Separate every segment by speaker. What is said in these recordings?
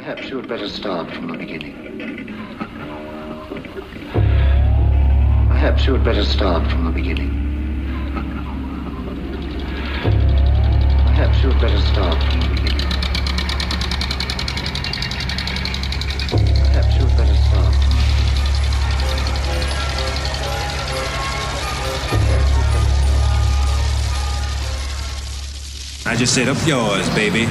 Speaker 1: Perhaps you had better start from the beginning. Perhaps you had better start from the beginning. Perhaps you had better start from the beginning. Perhaps you had better start.
Speaker 2: I just said up yours, baby.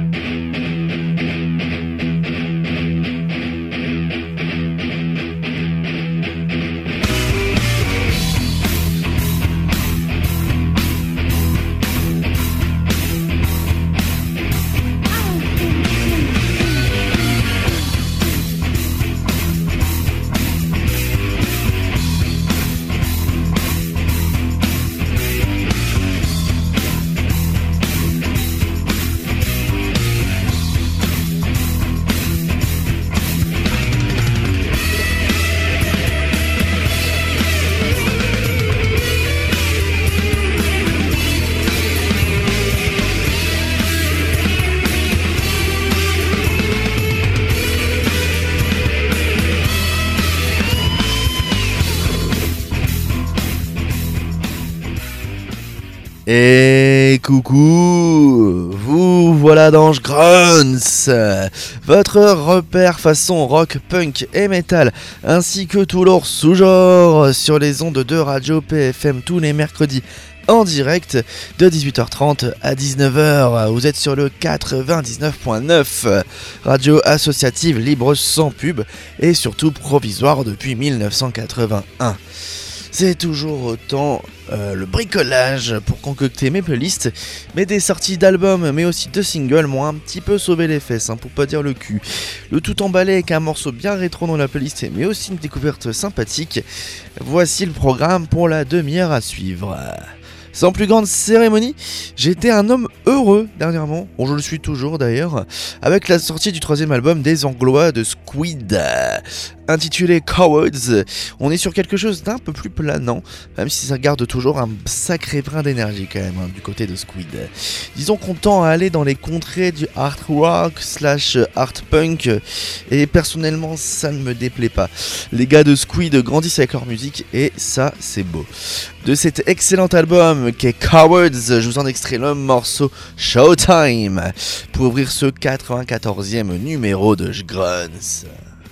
Speaker 3: Et coucou, vous voilà dans Grunts, votre repère façon rock, punk et metal, ainsi que tout leur sous-genre sur les ondes de Radio PFM tous les mercredis en direct de 18h30 à 19h. Vous êtes sur le 99.9, radio associative libre sans pub et surtout provisoire depuis 1981. C'est toujours autant le bricolage pour concocter mes playlists, mais des sorties d'albums, mais aussi de singles m'ont un petit peu sauvé les fesses, pour pas dire le cul. Le tout emballé avec un morceau bien rétro dans la playlist, mais aussi une découverte sympathique. Voici le programme pour la demi-heure à suivre. Sans plus grande cérémonie, j'étais un homme heureux dernièrement, bon je le suis toujours d'ailleurs, avec la sortie du 3e album des Anglois de Squid, intitulé Cowards. On est sur quelque chose d'un peu plus planant, même si ça garde toujours un sacré brin d'énergie quand même du côté de Squid. Disons qu'on tend à aller dans les contrées du art rock / art punk, et personnellement ça ne me déplaît pas. Les gars de Squid grandissent avec leur musique et ça c'est beau. De cet excellent album qu'est Cowards, je vous en extrais le morceau Showtime pour ouvrir ce 94e numéro de Grunts.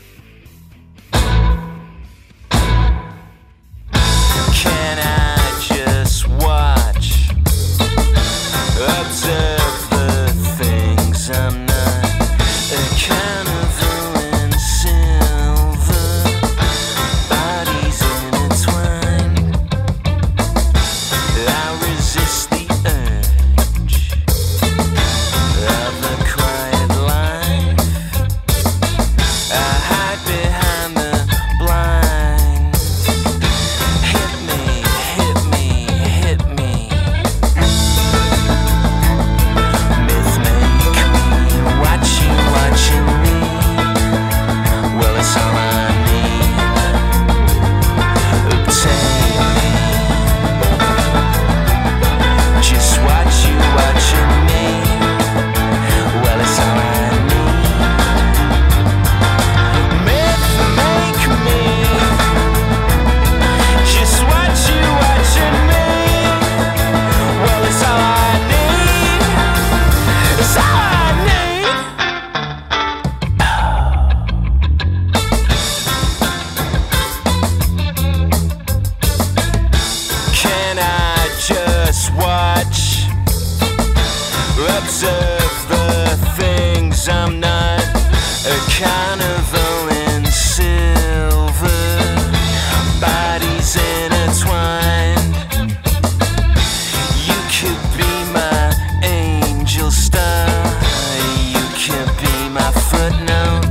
Speaker 4: Can I just watch, observe the things I'm not, a carnival in silver, bodies intertwined. I resist the urge of a quiet life. I hide behind the blinds. Hit me, hit me, hit me. Myth make me, watching me. Well, it's all I need. Obtain me. Just watching me. Well, it's all I need. Myth make me. Just watching me. Well, it's all I need. It's all I need. Can I just watch, observe the things I'm not, a carnival in silver, bodies intertwined. You could be my angel star, you could be my footnote.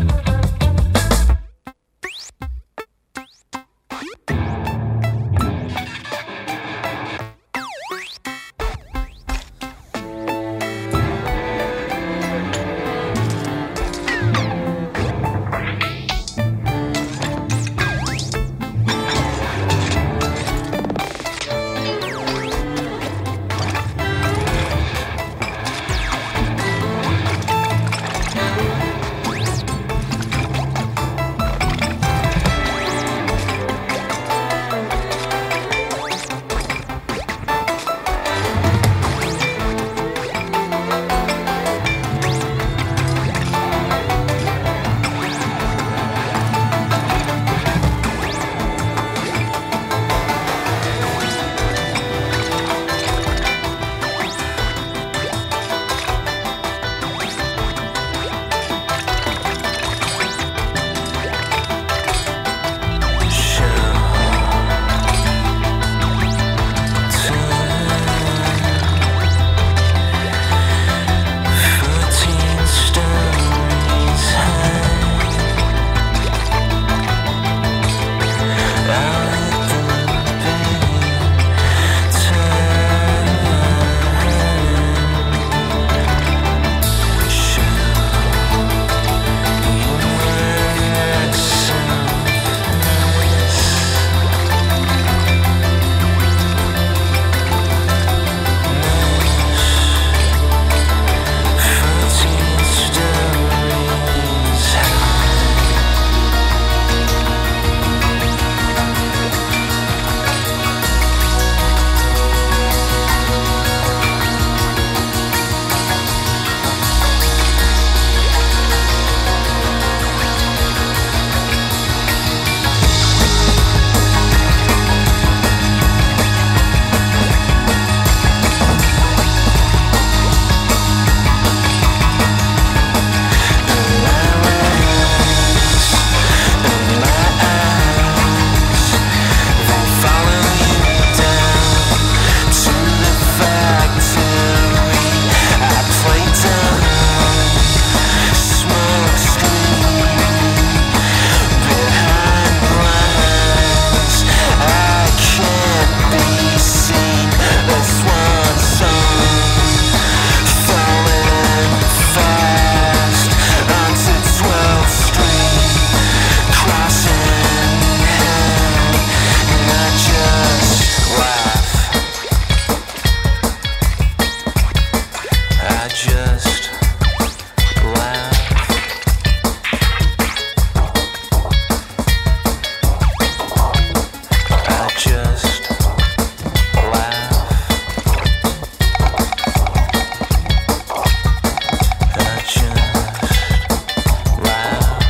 Speaker 4: I just laugh. I just laugh. I just laugh.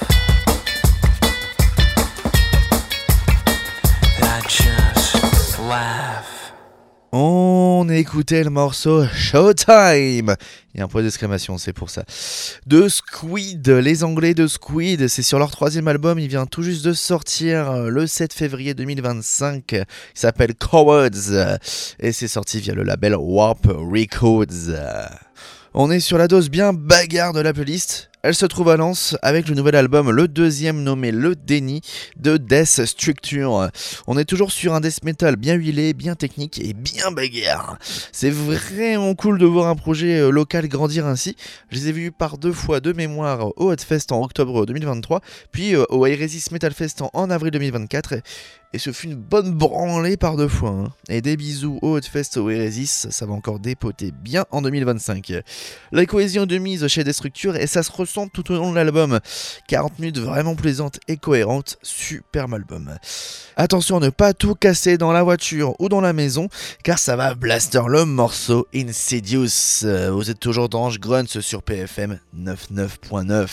Speaker 4: I just laugh.
Speaker 3: On écoutait le morceau Showtime. Il y a un point d'exclamation, c'est pour ça. De Squid, les Anglais de Squid, c'est sur leur 3e album, il vient tout juste de sortir le 7 février 2025. Il s'appelle Cowards et c'est sorti via le label Warp Records. On est sur la dose bien bagarre de la playlist. Elle se trouve à Lens avec le nouvel album, le 2e nommé Le Déni de Death Structure. On est toujours sur un death metal bien huilé, bien technique et bien bagarre. C'est vraiment cool de voir un projet local grandir ainsi. Je les ai vus par 2 fois de mémoire au Hotfest en octobre 2023, puis au Hérésis Metal Fest en avril 2024. Et ce fut une bonne branlée par 2 fois. Hein. Et des bisous au Hotfest, au Hérésis, ça va encore dépoter bien en 2025. La cohésion de mise chez des structures et ça se ressent tout au long de l'album. 40 minutes vraiment plaisantes et cohérentes, superbe album. Attention à ne pas tout casser dans la voiture ou dans la maison, car ça va blaster le morceau Insidious. Vous êtes toujours dans Grunts sur PFM 99.9.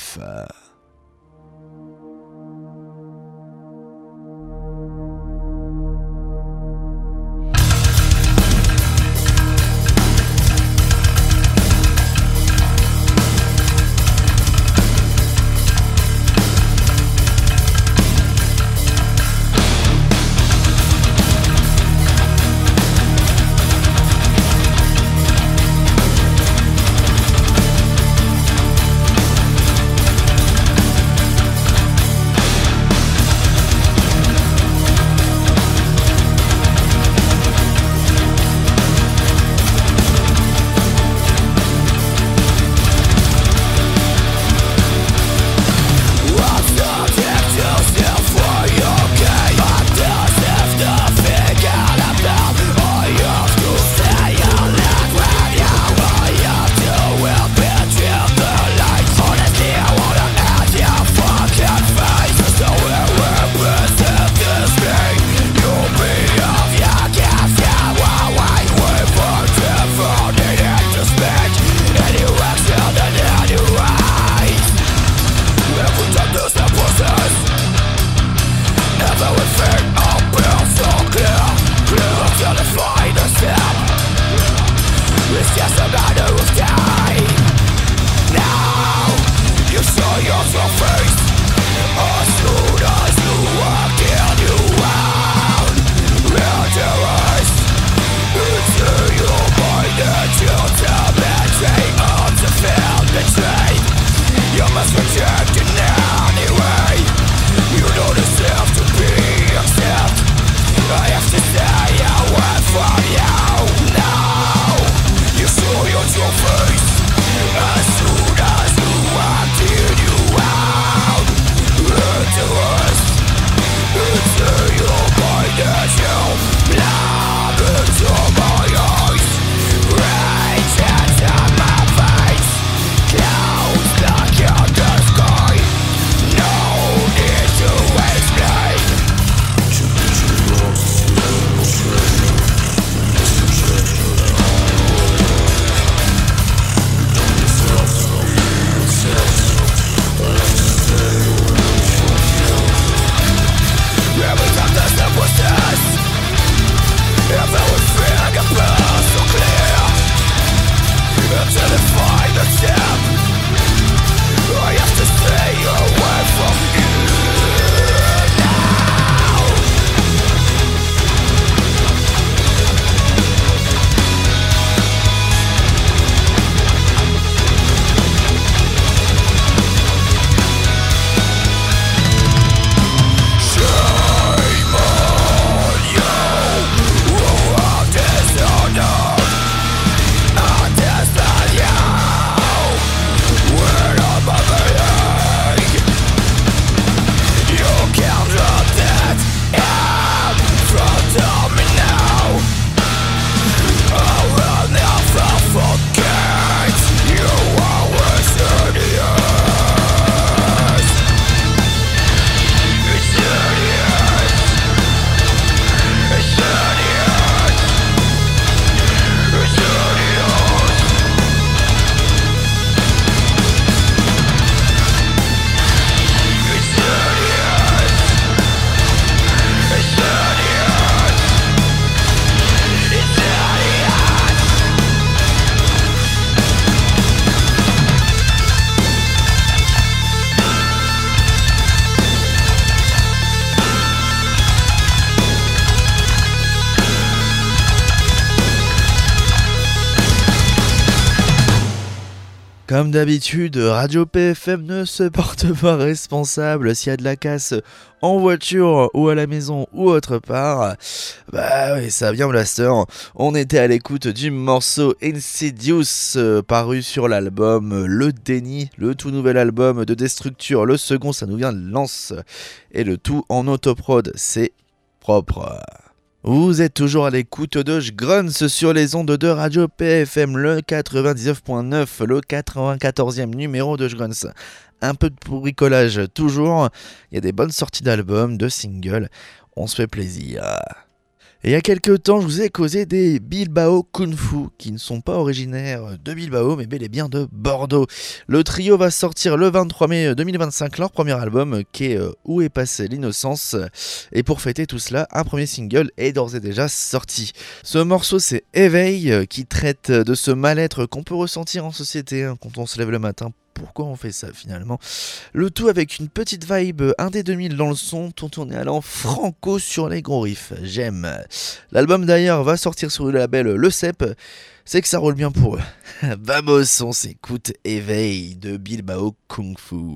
Speaker 3: Comme d'habitude, Radio PFM ne se porte pas responsable s'il y a de la casse en voiture ou à la maison ou autre part. Bah oui, ça vient Blaster. On était à l'écoute du morceau Insidious paru sur l'album Le Déni, le tout nouvel album de Destructure. Le second, ça nous vient de Lance. Et le tout en autoprod, c'est propre. Vous êtes toujours à l'écoute de Grunts sur les ondes de Radio PFM, le 99.9, le 94e numéro de Grunts. Un peu de bricolage toujours, il y a des bonnes sorties d'albums, de singles, on se fait plaisir. Et il y a quelques temps, je vous ai causé des Bilbao Kung Fu, qui ne sont pas originaires de Bilbao, mais bel et bien de Bordeaux. Le trio va sortir le 23 mai 2025 leur premier album, qui est Où est passée l'innocence. Et pour fêter tout cela, un premier single est d'ores et déjà sorti. Ce morceau, c'est Éveil, qui traite de ce mal-être qu'on peut ressentir en société quand on se lève le matin. Pourquoi on fait ça finalement ? Le tout avec une petite vibe indé 2000 dans le son, tout en allant franco sur les gros riffs. J'aime. L'album d'ailleurs va sortir sur le label Le Cep. C'est que ça roule bien pour eux. Vamos, on s'écoute Éveil de Bilbao Kung Fu.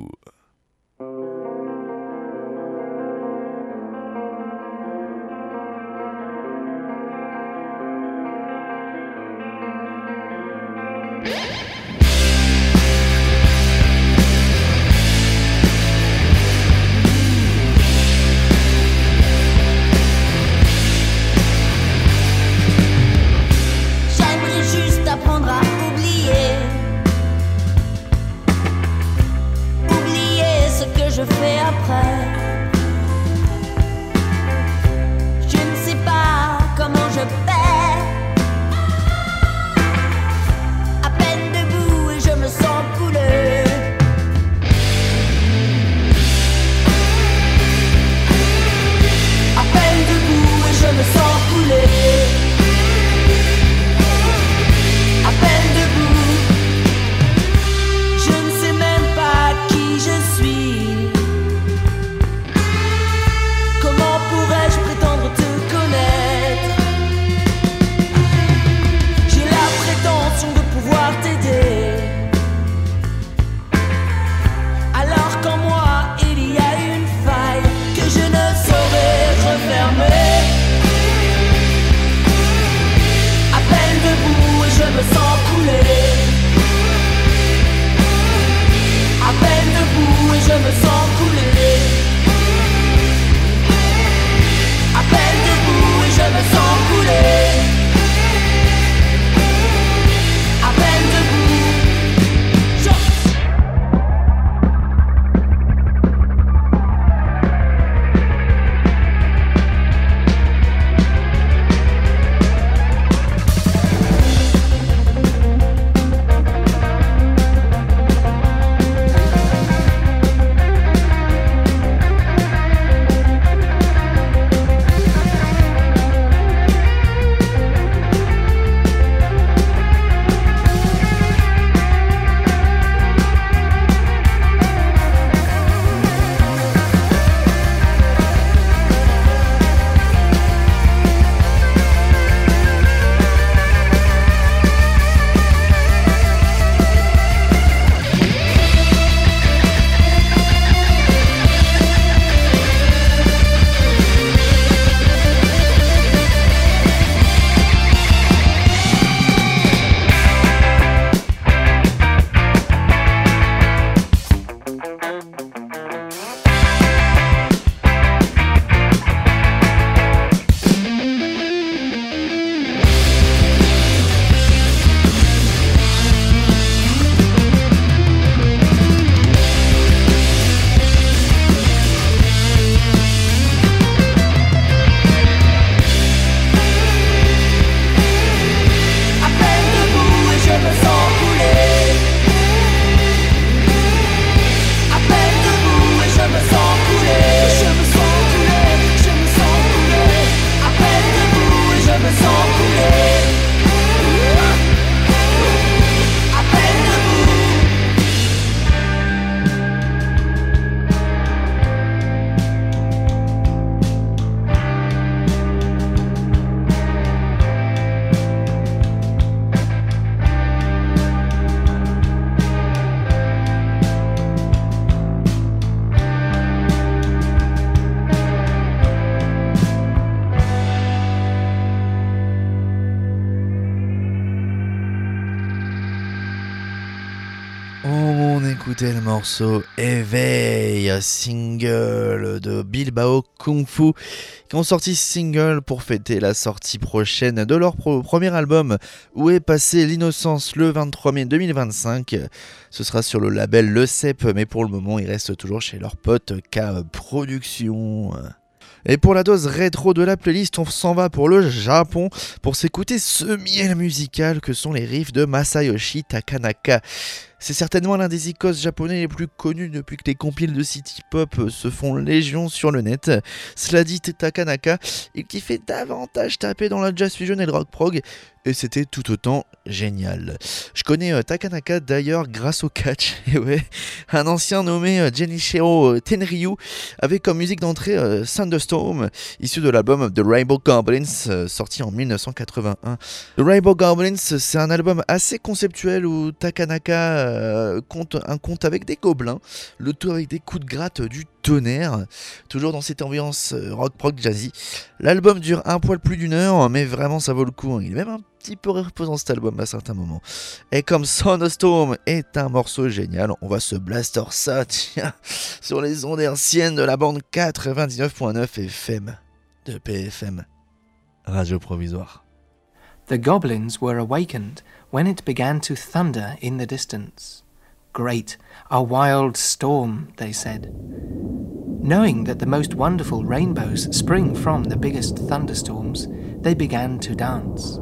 Speaker 5: Apprendre à oublier. Oublier
Speaker 3: On écoutait le morceau Éveil, single de Bilbao Kung Fu, qui ont sorti single pour fêter la sortie prochaine de leur premier album Où est passée l'innocence le 23 mai 2025. Ce sera sur le label Le Cep, mais pour le moment ils restent toujours chez leur pote K Production. Et pour la dose rétro de la playlist, on s'en va pour le Japon pour s'écouter ce miel musical que sont les riffs de Masayoshi Takanaka. C'est certainement l'un des icônes japonais les plus connus depuis que les compiles de city pop se font légion sur le net. Cela dit, Takanaka, il kiffait davantage taper dans la jazz fusion et le rock prog, et c'était tout autant génial. Je connais Takanaka d'ailleurs grâce au catch, et ouais, un ancien nommé Genichiro Tenryu avait comme musique d'entrée Thunderstorm, issu de l'album The Rainbow Goblins, sorti en 1981. The Rainbow Goblins, c'est un album assez conceptuel où Takanaka compte un conte avec des gobelins, le tout avec des coups de gratte du tonnerre, toujours dans cette ambiance rock prog jazzy. L'album dure un poil plus d'1 heure, mais vraiment ça vaut le coup, il est même un petit peu reposant cet album à certains moments. Et comme Thunderstorm est un morceau génial, on va se blaster ça, tiens, sur les ondes hertziennes de la bande 99.9 FM de PFM, Radio Provisoire.
Speaker 5: The goblins were awakened when it began to thunder in the distance. Great, a wild storm, they said. Knowing that the most wonderful rainbows spring from the biggest thunderstorms, they began to dance.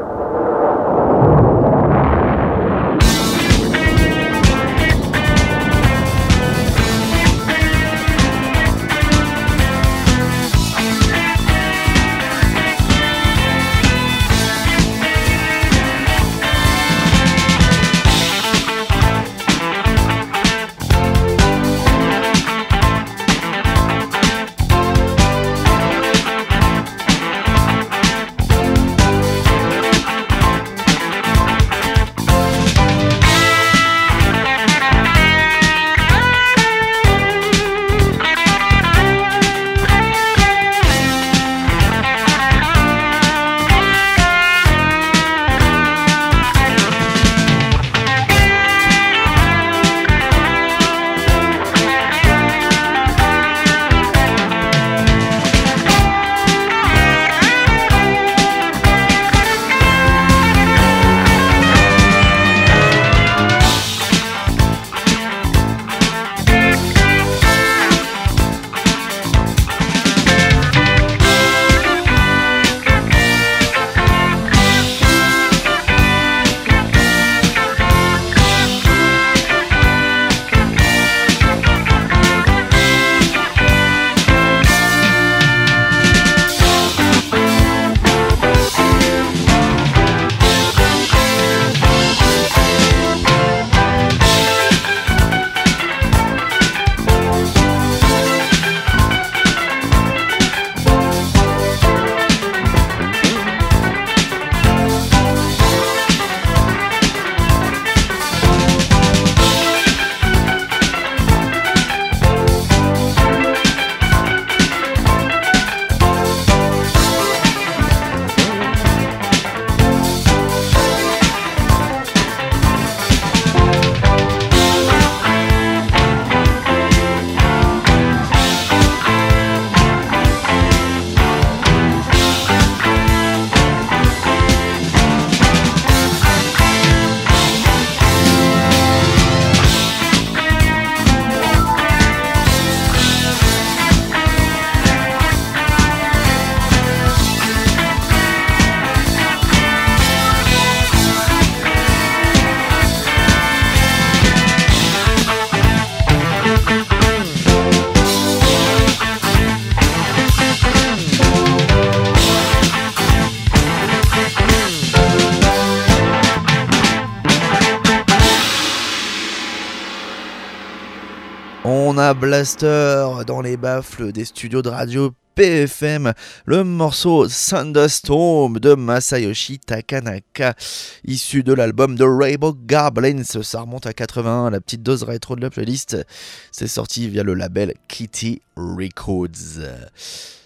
Speaker 3: On a Blaster dans les baffles des studios de radio PFM, le morceau Thunderstorm de Masayoshi Takanaka, issu de l'album The Rainbow Goblins. Ça remonte à 81, la petite dose rétro de la playlist. C'est sorti via le label Kitty Records.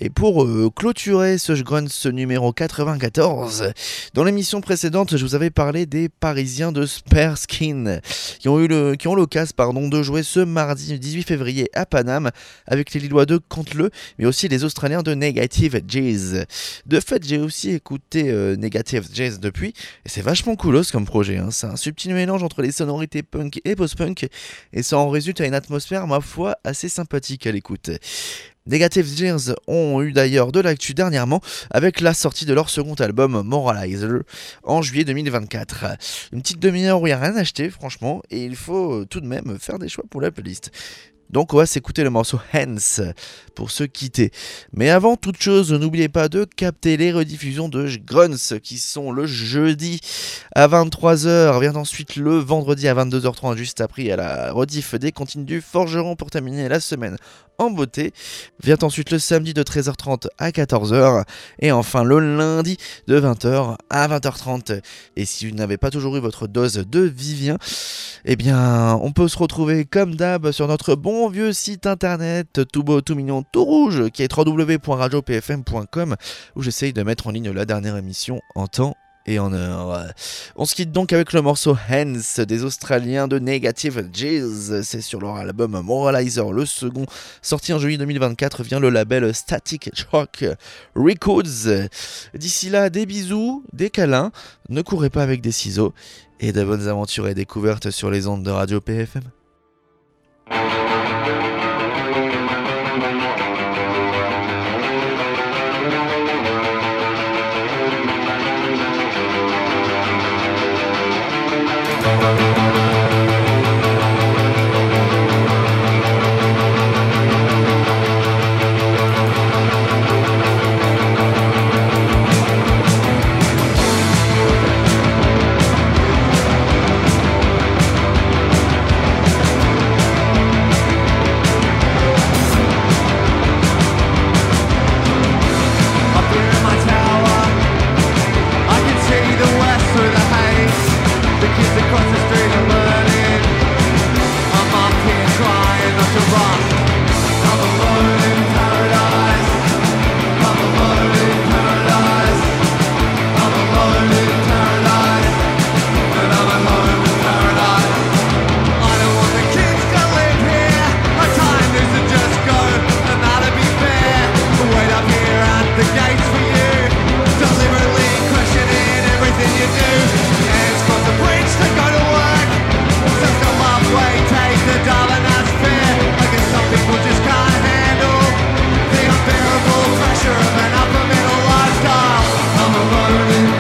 Speaker 3: Et pour clôturer ce Grunts numéro 94, dans l'émission précédente, je vous avais parlé des Parisiens de Spareskin qui ont l'occasion de jouer ce mardi 18 février à Paname avec les Lillois de Cantleux, mais aussi les Australiens de Negative Jazz. De fait, j'ai aussi écouté Negative Jazz depuis, et c'est vachement coolos comme projet, hein. C'est un subtil mélange entre les sonorités punk et post-punk, et ça en résulte à une atmosphère, ma foi, assez sympathique à l'écoute. Negative Jazz ont eu d'ailleurs de l'actu dernièrement avec la sortie de leur second album Moralizer en juillet 2024. Une petite demi-heure où il n'y a rien à acheter franchement, et il faut tout de même faire des choix pour la playlist. Donc on va s'écouter le morceau Hands pour se quitter. Mais avant toute chose, n'oubliez pas de capter les rediffusions de Grunts qui sont le jeudi à 23h, vient ensuite le vendredi à 22h30 juste après à la rediff des Contines du Forgeron pour terminer la semaine en beauté. Vient ensuite le samedi de 13h30 à 14h et enfin le lundi de 20h à 20h30. Et si vous n'avez pas toujours eu votre dose de Vivien, eh bien on peut se retrouver comme d'hab sur notre bon vieux site internet tout beau, tout mignon, tout rouge qui est www.radiopfm.com où j'essaye de mettre en ligne la dernière émission en temps et en heure. On se quitte donc avec le morceau Hands des Australiens de Negative Jazz. C'est sur leur album Moralizer, le second, sorti en juillet 2024 via le label Static Shock Records. D'ici là, des bisous, des câlins, ne courez pas avec des ciseaux et de bonnes aventures et découvertes sur les ondes de Radio PFM.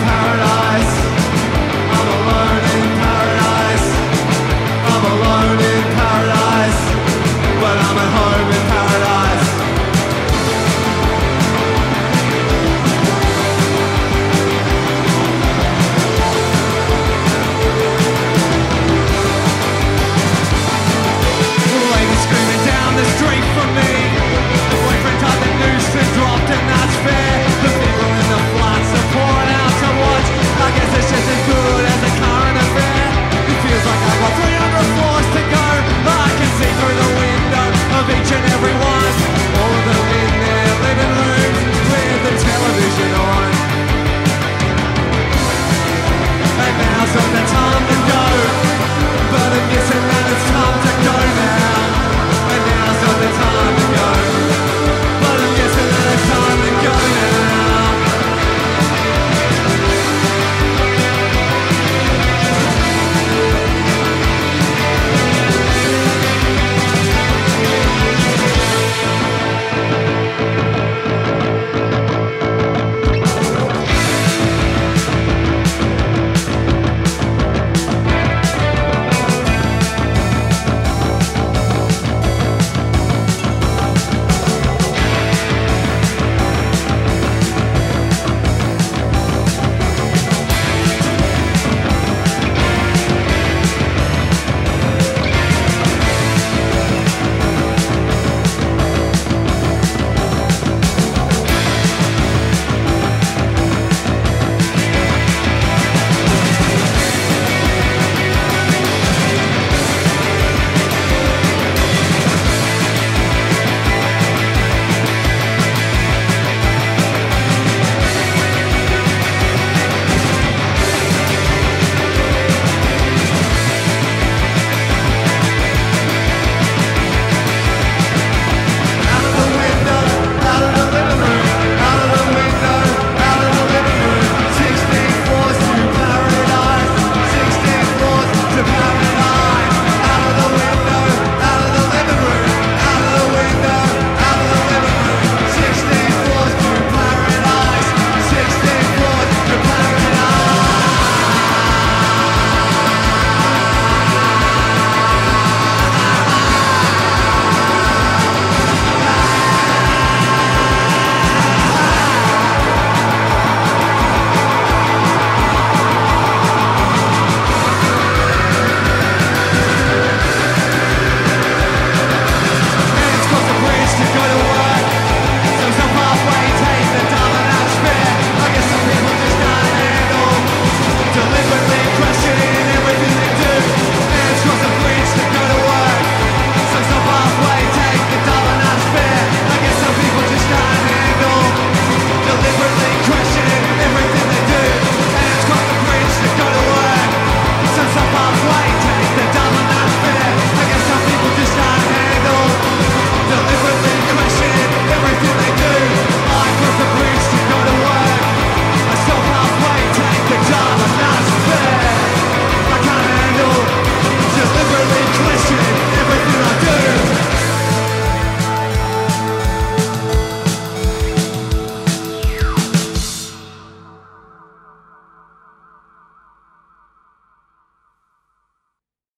Speaker 6: I'm alone